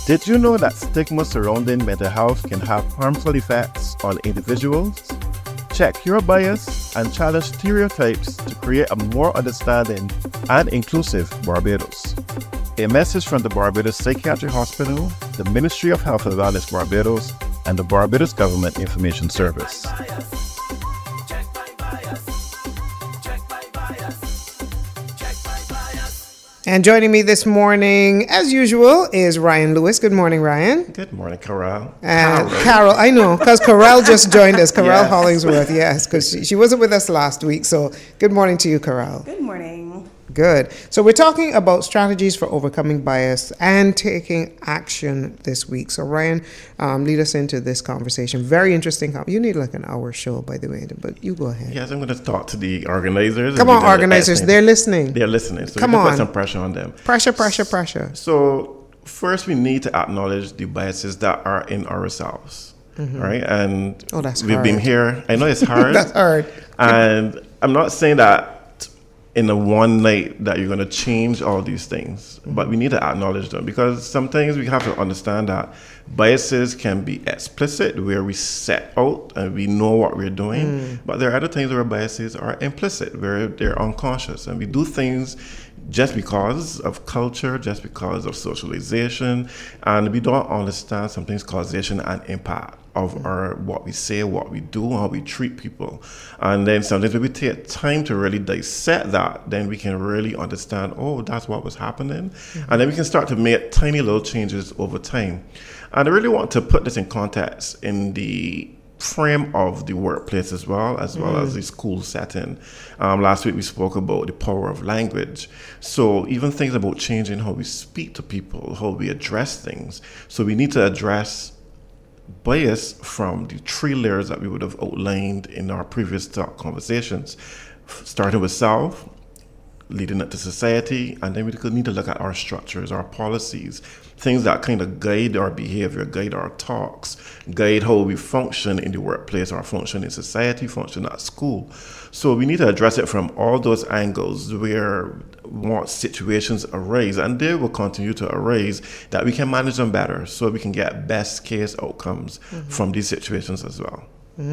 Did you know that stigma surrounding mental health can have harmful effects on individuals? Check your bias and challenge stereotypes to create a more understanding and inclusive Barbados. A message from the Barbados Psychiatric Hospital, the Ministry of Health and Wellness Barbados, and the Barbados Government Information Service. And joining me this morning, as usual, is Ryan Lewis. Good morning, Ryan. Good morning, Carol. Carol, I know, because Carol just joined us. Carol Hollingsworth, yes, because she wasn't with us last week. So good morning to you, Carol. Good morning. Good. So we're talking about strategies for overcoming bias and taking action this week. So Ryan, lead us into this conversation. Very interesting. You need like an hour show, by the way, but you go ahead. Yes, I'm going to talk to the organizers. Come on, organizers. They're listening. They're listening. So Come we can on. put some pressure on them. Pressure. So first, we need to acknowledge the biases that are in ourselves, right? And that's we've hard. been here. I know it's hard. That's hard. And I'm not saying that in a one night that you're going to change all these things, but we need to acknowledge them, because sometimes we have to understand that biases can be explicit, where we set out and we know what we're doing, but there are other times where biases are implicit, where they're unconscious, and we do things just because of culture, just because of socialization, and we don't understand sometimes causation and impact of our what we say, what we do, how we treat people. And then sometimes when we take time to really dissect that, then we can really understand, oh, that's what was happening. And then we can start to make tiny little changes over time. And I really want to put this in context in the frame of the workplace as well as the school setting. Last week we spoke about the power of language. So even things about changing how we speak to people, how we address things. So we need to address bias from the three layers that we would have outlined in our previous conversations, starting with self, leading up to society, and then we need to look at our structures, our policies, things that kind of guide our behavior, guide our talks, guide how we function in the workplace, or function in society, function at school. So we need to address it from all those angles where what situations arise, and they will continue to arise, that we can manage them better so we can get best case outcomes from these situations as well.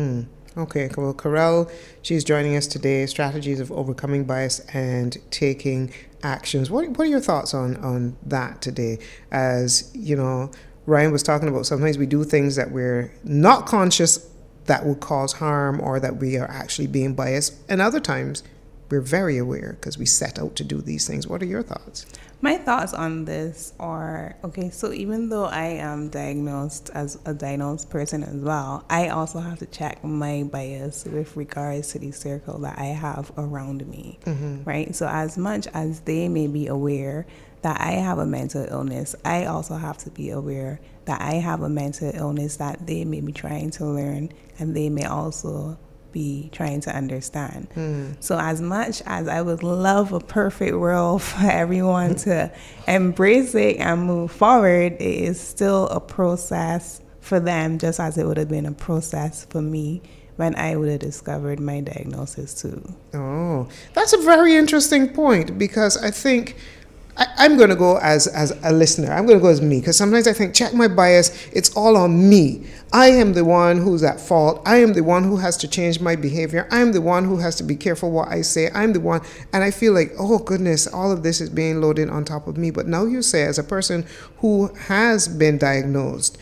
Okay, well, Carol, she's joining us today, strategies of overcoming bias and taking actions. What are your thoughts on that today? As, you know, Ryan was talking about, sometimes we do things that we're not conscious that will cause harm, or that we are actually being biased. And other times we're very aware because we set out to do these things. What are your thoughts? My thoughts on this are, okay, so even though I am diagnosed as a diagnosed person as well, I also have to check my bias with regards to the circle that I have around me, right? So as much as they may be aware that I have a mental illness, I also have to be aware that I have a mental illness that they may be trying to learn, and they may also be trying to understand. So as much as I would love a perfect world for everyone to embrace it and move forward, it is still a process for them, just as it would have been a process for me when I would have discovered my diagnosis too. Oh, that's a very interesting point, because I think I'm going to go as a listener. I'm going to go as me, because sometimes I think, check my bias, it's all on me. I am the one who's at fault. I am the one who has to change my behavior. I'm the one who has to be careful what I say. I'm the one. And I feel like, oh goodness, all of this is being loaded on top of me. But now you say, as a person who has been diagnosed,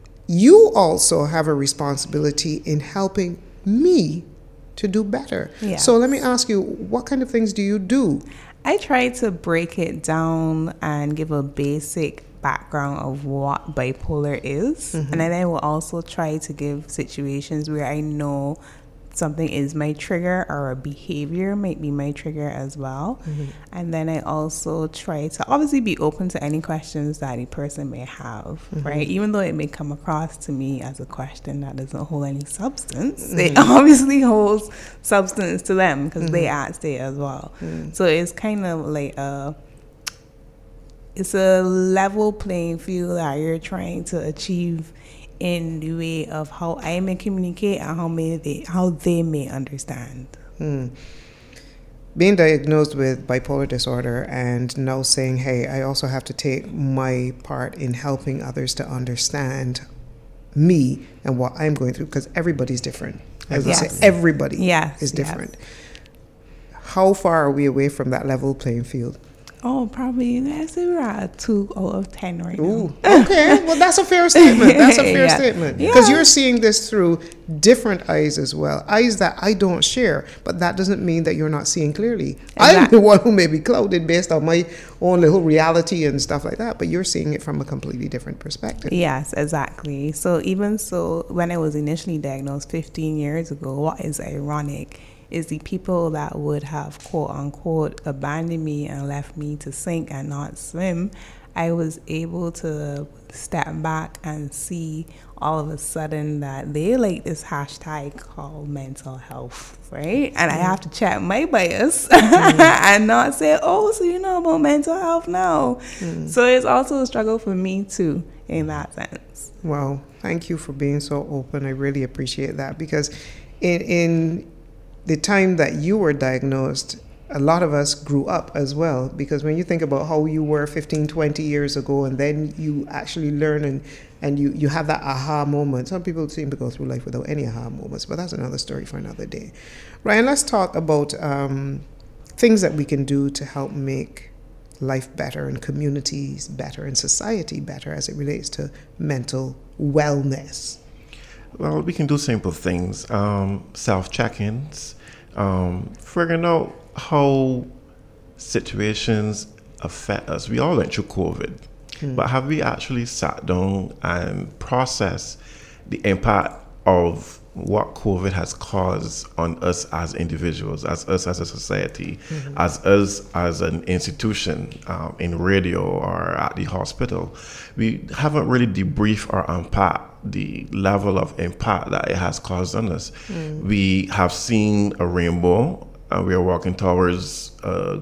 you also have a responsibility in helping me to do better. Yeah. So let me ask you, what kind of things do you do? I try to break it down and give a basic background of what bipolar is. And then I will also try to give situations where I know something is my trigger, or a behavior might be my trigger as well. And then I also try to obviously be open to any questions that a person may have, right? Even though it may come across to me as a question that doesn't hold any substance, it obviously holds substance to them, because they asked it as well. So it's kind of like it's a level playing field that you're trying to achieve in the way of how I may communicate and how they may understand. being diagnosed with bipolar disorder and now saying, hey, I also have to take my part in helping others to understand me and what I'm going through, because everybody's different. As I say, everybody is different. How far are we away from that level playing field? Oh, probably, let's say we're at 2 out of 10 right Ooh, now. okay, well, that's a fair statement. That's a fair statement. Because you're seeing this through different eyes as well. Eyes that I don't share, but that doesn't mean that you're not seeing clearly. Exactly. I'm the one who may be clouded based on my own little reality and stuff like that, but you're seeing it from a completely different perspective. Yes, exactly. So even so, when I was initially diagnosed 15 years ago, what is ironic is the people that would have, quote unquote, abandoned me and left me to sink and not swim, I was able to step back and see all of a sudden that they like this hashtag called mental health, right? And I have to check my bias and not say, oh, so you know about mental health now. So it's also a struggle for me too, in that sense. Well, thank you for being so open. I really appreciate that, because in the time that you were diagnosed, a lot of us grew up as well, because when you think about how you were 15, 20 years ago, and then you actually learn and you have that aha moment. Some people seem to go through life without any aha moments, but that's another story for another day. Ryan, let's talk about things that we can do to help make life better and communities better and society better as it relates to mental wellness. Well, we can do simple things, self-check-ins, figuring out how situations affect us. We all went through COVID, but have we actually sat down and processed the impact of what COVID has caused on us as individuals, as us as a society, as us as an institution, in radio or at the hospital? We haven't really debriefed or unpacked the level of impact that it has caused on us. We have seen a rainbow, and we are walking towards a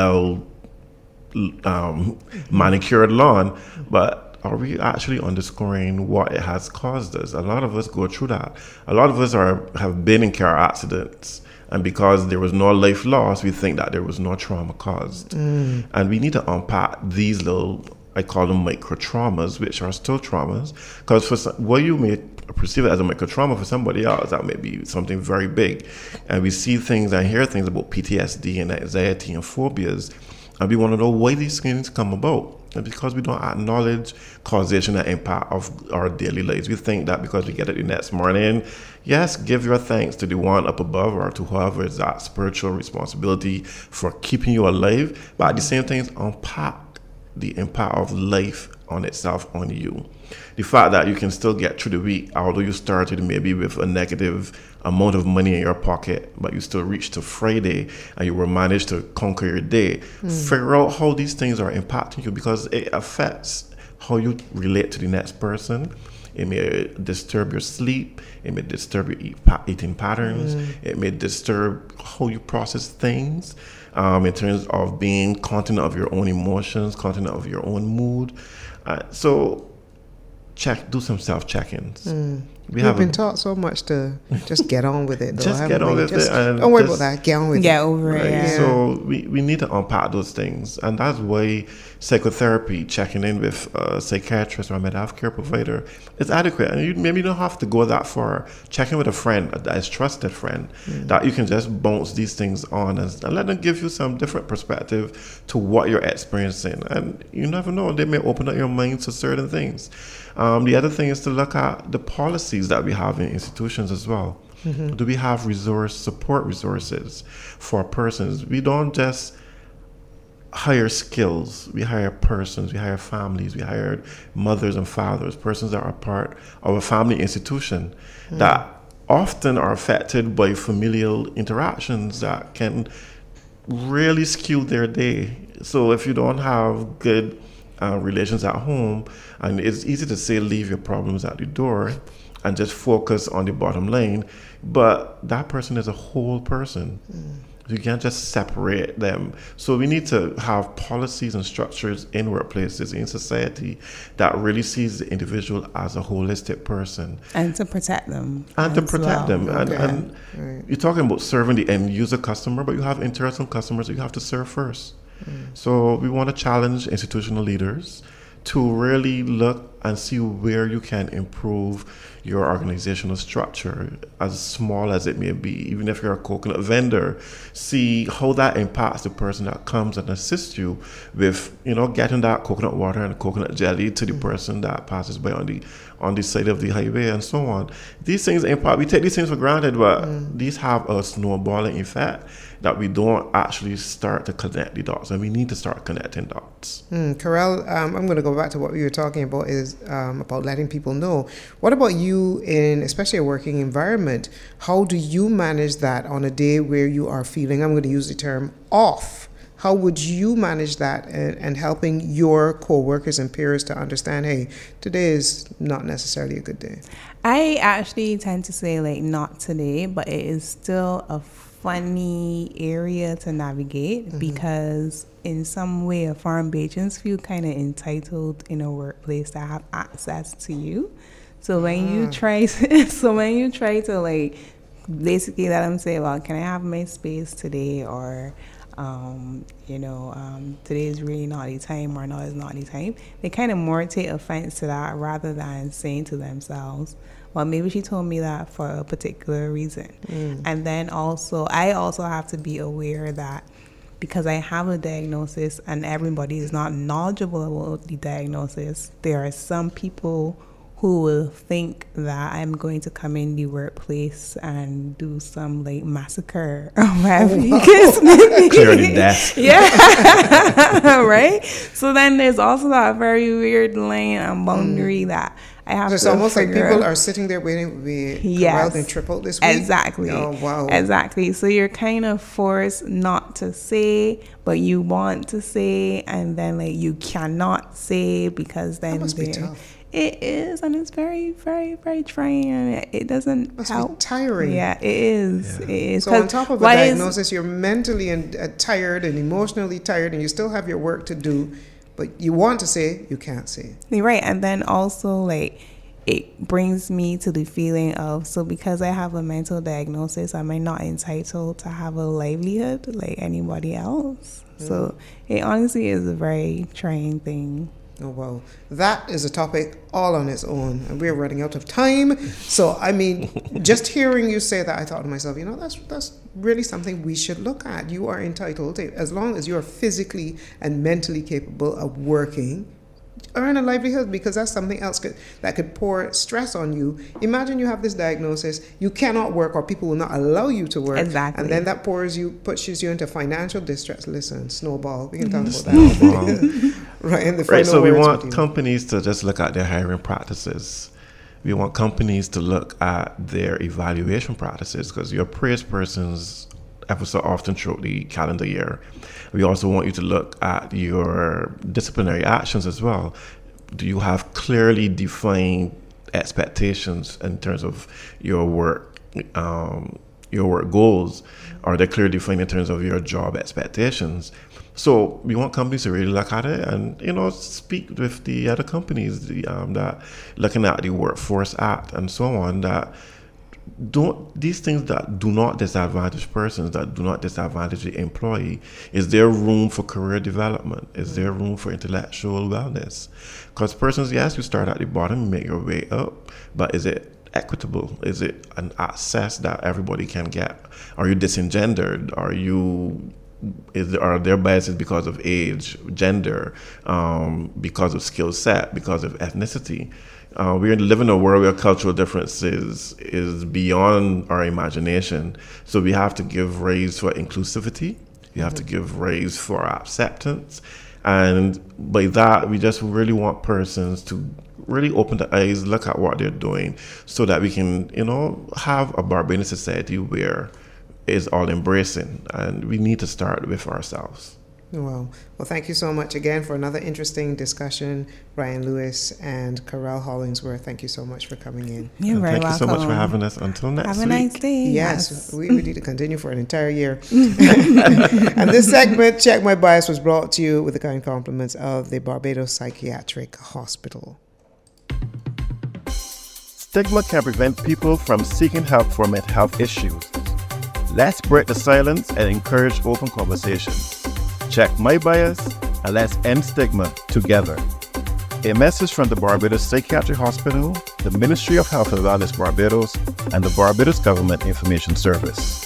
manicured lawn, but are we actually underscoring what it has caused us? A lot of us go through that. A lot of us have been in car accidents, and because there was no life loss, we think that there was no trauma caused. And we need to unpack these little, I call them micro traumas, which are still traumas, because for what you may perceive it as a micro trauma, for somebody else that may be something very big. And we see things and hear things about PTSD and anxiety and phobias, and we want to know why these things come about. And because we don't acknowledge causation and impact of our daily lives, we think that because we get it the next morning, yes, give your thanks to the one up above or to whoever is that spiritual responsibility for keeping you alive, but at the same time, unpack the impact of life on itself on you. The fact that you can still get through the week, although you started maybe with a negative amount of money in your pocket, but you still reached to Friday and you will manage to conquer your day. Figure out how these things are impacting you, because it affects how you relate to the next person. It may disturb your sleep. It may disturb your eating patterns. It may disturb how you process things, in terms of being continent of your own emotions, continent of your own mood. So do some self-check-ins. We've been taught so much to just get on with it, though. Just get on with it. And don't worry about that. Get on with it. Get over it. Right? Yeah. So we need to unpack those things. And that's why psychotherapy, checking in with a psychiatrist or a mental health care provider, is adequate. And you maybe don't have to go that far. Checking with a friend, that is trusted friend, that you can just bounce these things on and let them give you some different perspective to what you're experiencing. And you never know, they may open up your mind to certain things. The other thing is to look at the policies that we have in institutions as well. Do we have support resources for persons? We don't just hire skills. We hire persons. We hire families. We hire mothers and fathers, persons that are part of a family institution that often are affected by familial interactions that can really skew their day. So if you don't have good relations at home, and it's easy to say leave your problems at the door and just focus on the bottom line, but that person is a whole person You can't just separate them. So we need to have policies and structures in workplaces, in society, that really sees the individual as a holistic person. And to protect them. And to protect them. Okay. And Right. you're talking about serving the end user customer, but you have internal customers that you have to serve first. So we want to challenge institutional leaders to really look and see where you can improve your organizational structure, as small as it may be. Even if you're a coconut vendor, see how that impacts the person that comes and assists you with, getting that coconut water and coconut jelly to the person that passes by on the side of the highway and so on. These things impact. We take these things for granted, but these have a snowballing effect that we don't actually start to connect the dots, and we need to start connecting dots. Karel, I'm going to go back to what we were talking about, is about letting people know. What about you in especially a working environment? How do you manage that on a day where you are feeling, I'm going to use the term, off? How would you manage that and helping your co-workers and peers to understand, hey, today is not necessarily a good day? I actually tend to say, like, not today, but it is still a funny area to navigate because in some way foreign Bajans feel kind of entitled in a workplace to have access to you. So when you try to like basically let them say, well, can I have my space today, or today is really not the time, or no, it's not the time, they kind of more take offense to that rather than saying to themselves, well, maybe she told me that for a particular reason. And then I also have to be aware that because I have a diagnosis and everybody is not knowledgeable about the diagnosis, there are some people who will think that I'm going to come in the workplace and do some like massacre or whatever. Clear the desk. Yeah. Right? So then there's also that very weird line and boundary that I have So it's to almost like figure people out. are sitting there waiting to be Yes. corralled and tripled this week. Exactly. Oh, wow. Exactly. So you're kind of forced not to say, but you want to say, and then like you cannot say because then That must be tough. It is, and it's very, very, very trying, and it doesn't Must help. be tiring. Yeah, it is. Yeah. It is. So on top of a why is- diagnosis, you're mentally tired and emotionally tired, and you still have your work to do, but you want to say, you can't say. You're right. And then also, like, it brings me to the feeling of, so because I have a mental diagnosis, am I not entitled to have a livelihood like anybody else? So it honestly is a very trying thing. Oh, wow. That is a topic all on its own, and we're running out of time. So, I mean, just hearing you say that, I thought to myself, that's really something we should look at. You are entitled to, as long as you're physically and mentally capable of working, earn a livelihood, because that's something else that could pour stress on you. Imagine you have this diagnosis, you cannot work, or people will not allow you to work. Exactly. And then that pushes you into financial distress. Listen, snowball. We can talk about Snowball. that. Right, in the Right, final so we words want with you. companies to just look at their hiring practices. We want companies to look at their evaluation practices, because your praise persons ever so often throughout the calendar year. We also want you to look at your disciplinary actions as well. Do you have clearly defined expectations in terms of your work goals? Are they clearly defined in terms of your job expectations? So we want companies to really look at it and, speak with the other companies that looking at the Workforce Act and so on, that these things that do not disadvantage persons, that do not disadvantage the employee. Is there room for career development? Is there room for intellectual wellness? Because persons, yes, you start at the bottom, you make your way up, but is it equitable? Is it an access that everybody can get? Are you disengendered? Are there biases because of age, gender, because of skill set, because of ethnicity? We live in a world where cultural differences is beyond our imagination. So we have to give raise for inclusivity. We have to give raise for acceptance. And by that, we just really want persons to really open their eyes, look at what they're doing, so that we can, have a Barbadian society where it's all embracing. And we need to start with ourselves. Well, thank you so much again for another interesting discussion, Brian Lewis and Carell Hollingsworth. Thank you so much for coming in. You're very welcome. Thank you so much for having us. Until next week. Have a nice day. Yes, we need to continue for an entire year. And this segment, Check My Bias, was brought to you with the kind compliments of the Barbados Psychiatric Hospital. Stigma can prevent people from seeking help for mental health issues. Let's break the silence and encourage open conversations. Check My Bias and let's end stigma together. A message from the Barbados Psychiatric Hospital, the Ministry of Health and Wellness Barbados, and the Barbados Government Information Service.